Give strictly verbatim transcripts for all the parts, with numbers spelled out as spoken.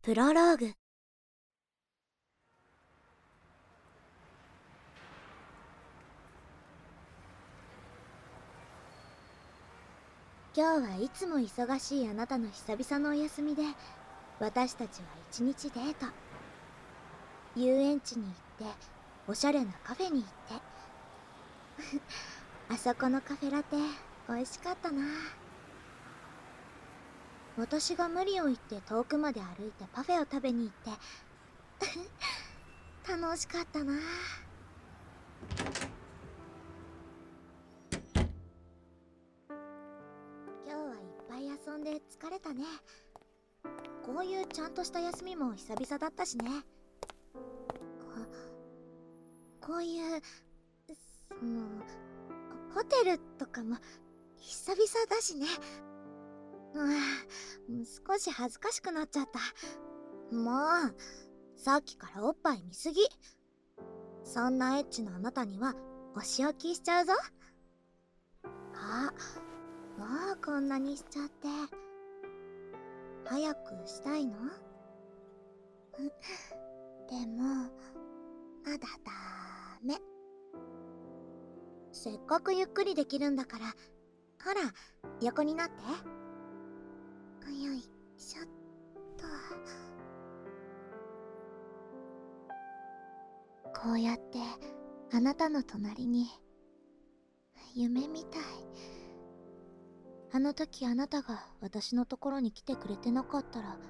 プロローグ。今日はいつも忙しいあなたの久々のお休みで、私たちは一日デート。遊園地に行って、おしゃれなカフェに行ってあそこのカフェラテ美味しかったな。私が無理を言って遠くまで歩いてパフェを食べに行って楽しかったな。今日はいっぱい遊んで疲れたね。こういうちゃんとした休みも久々だったしね。こういうそのホテルとかも久々だしね。うん、少し恥ずかしくなっちゃった。もうさっきからおっぱい見すぎ。そんなエッチなあなたにはお仕置きしちゃうぞ。あ、もうこんなにしちゃって。早くしたいの？でもまだダメ。せっかくゆっくりできるんだから、ほら横になって。よいしょっと。こうやってあなたの隣に、夢みたい。あの時あなたが私のところに来てくれてなかったら。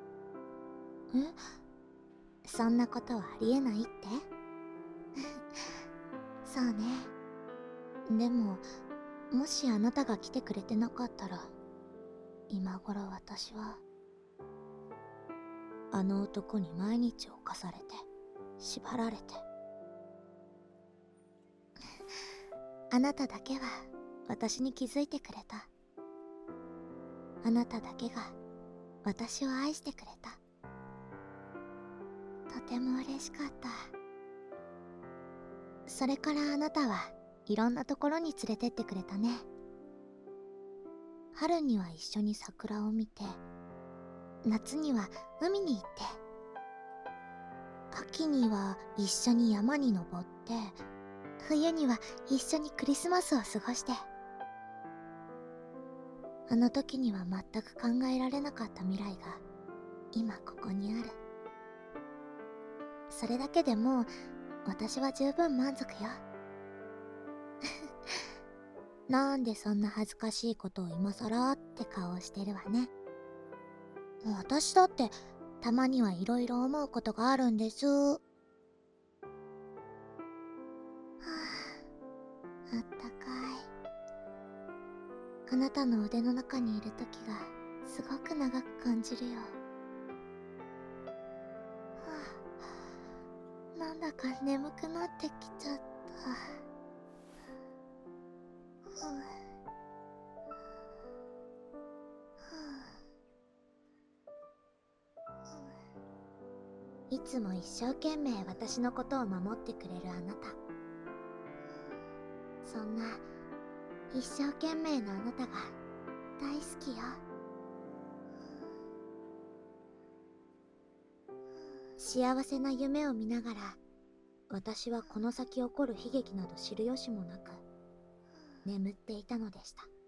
え？そんなことはありえないってそうね。でももしあなたが来てくれてなかったら、今頃私はあの男に毎日侵されて縛られてあなただけは私に気づいてくれた。あなただけが私を愛してくれた。とても嬉しかった。それからあなたはいろんなところに連れてってくれたね。春には一緒に桜を見て、夏には海に行って、秋には一緒に山に登って、冬には一緒にクリスマスを過ごして。あの時には全く考えられなかった未来が今ここにある。それだけでもう私は十分満足よ。なんでそんな恥ずかしいことを今さらって顔をしてるわね。私だってたまにはいろいろ思うことがあるんです。はあ、あったかい。あなたの腕の中にいる時がすごく長く感じるよ。はあ、なんだか眠くなってきちゃった。はあいつも一生懸命私のことを守ってくれるあなた。そんな一生懸命なあなたが大好きよ。幸せな夢を見ながら、私はこの先起こる悲劇など知る由もなく眠っていたのでした。